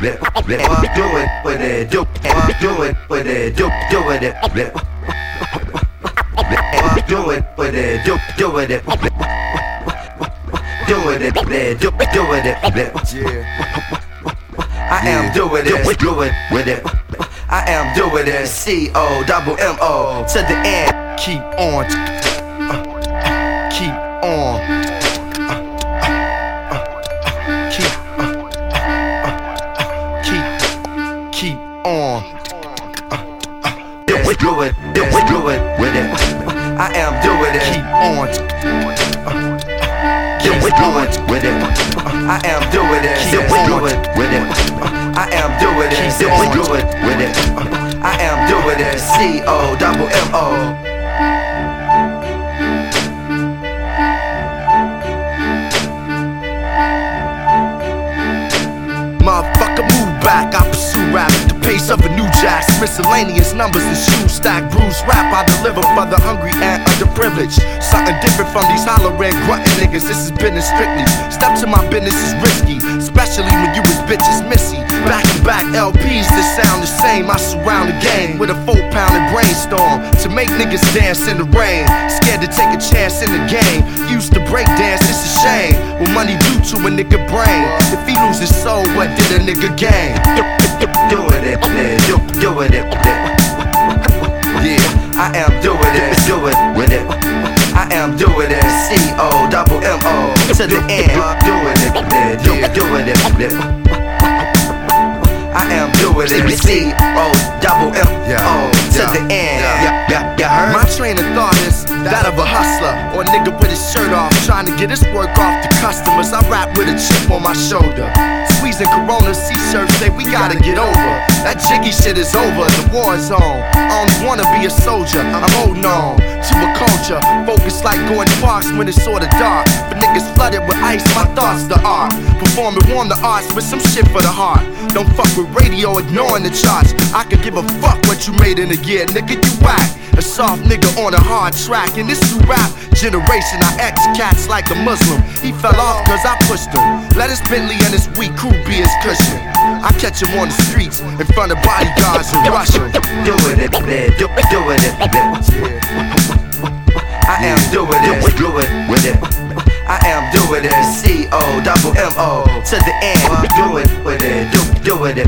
do it with it, do it with it, do it it. Do it with it, do it it. Do it it, do it it. I am doing it, do it with it. I am doing it, C-O-double-M-O to the end. Keep on, keep on, keep on. Do it with it. I am doing it. Keep on, Do it with it. I am doing it. Do it with it. I am doing it. Do it with it. I am doing it. C-O-double-M-O. Motherfucker, move back, I pursue rap at the pace of a new jazz. Miscellaneous numbers and shoes stack, bruise rap I deliver for the hungry and underprivileged. Something different from these hollering, grunting niggas, this is business strictly. Step to my business is risky, especially when you was bitches missy. Back to back LPs that sound the same, I surround the game with a 4-pounded brainstorm to make niggas dance in the rain. Scared to take a chance in the game, used to break dance, it's a shame what money do to a nigga brain. If he loses soul, what did a nigga gain? Do it, do it. Yeah, I am doing it, do it with it. I am doing it, C-O-double-M-O to the end. Doing it, doing it. I am doing it, C-O-double-M-O to the end. You heard? my train of thought is that of a hustler or a nigga with his shirt off, trying to get his work off to customers. I rap with a chip on my shoulder, squeezing Corona C-shirts, say we gotta get over. That jiggy shit is over, the war is on. I only wanna be a soldier, I'm holding on to a culture, focused like going parks when it's sorta dark. But niggas flooded with ice, my thoughts the art. Performing on the arts with some shit for the heart. Don't fuck with radio, ignoring the charts. I could give a fuck what you made in a year, nigga, you whack. A soft nigga on a hard track. In this new rap generation, I X cats like a Muslim. He fell off cause I pushed him. Let his Bentley and his weak crew be his cushion. I catch him on the streets in front of bodyguards and rush him. Do it, do it. I am doing it, do it with it. I am doing it, C-O-double-M-O to the end. Do it with it, do it.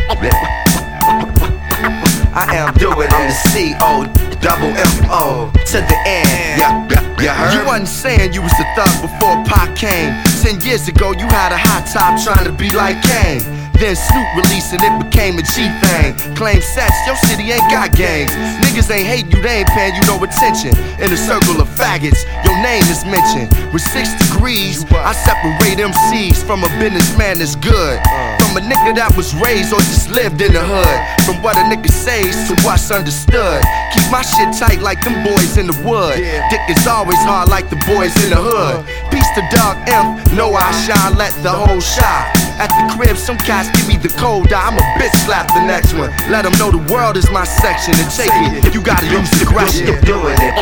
I am doing it, C-O-double-M-O to the end. You heard? You wasn't saying you was the thug before Pac came. 10 years ago you had a hot top trying to be like Kane. Then Snoop released and it became a G thing. Claim sets, your city ain't got gangs. Niggas ain't hate you, they ain't paying you no attention. In a circle of faggots, your name is mentioned. With 6 degrees, I separate MCs from a businessman that's good. From a nigga that was raised or just lived in the hood. From what a nigga says to what's understood. Keep my shit tight like them boys in the wood. Dick is always hard like the boys in the hood. Peace to Doug M, know I shine, let the whole shine. At the crib, some cats give me the cold eye, I'ma bitch slap the next one. Let them know the world is my section. And take it, you gotta use discretion. Doing it.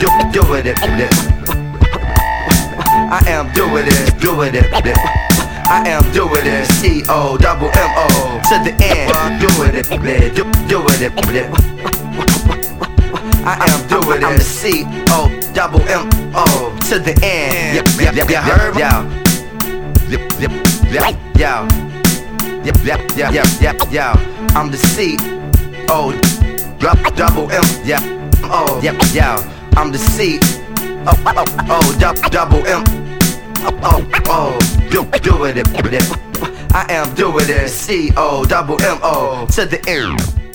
I am doing it, doing it. I am doing it, C-O-double-M-O to the end. Doing it, doing it. I am doing it, C-O-double-M-O to the end. You heard? Yo, I'm the C-O-double-M. I'm the C-O-double-M. Do it. I am doing it, C-O-double-M-O to the end.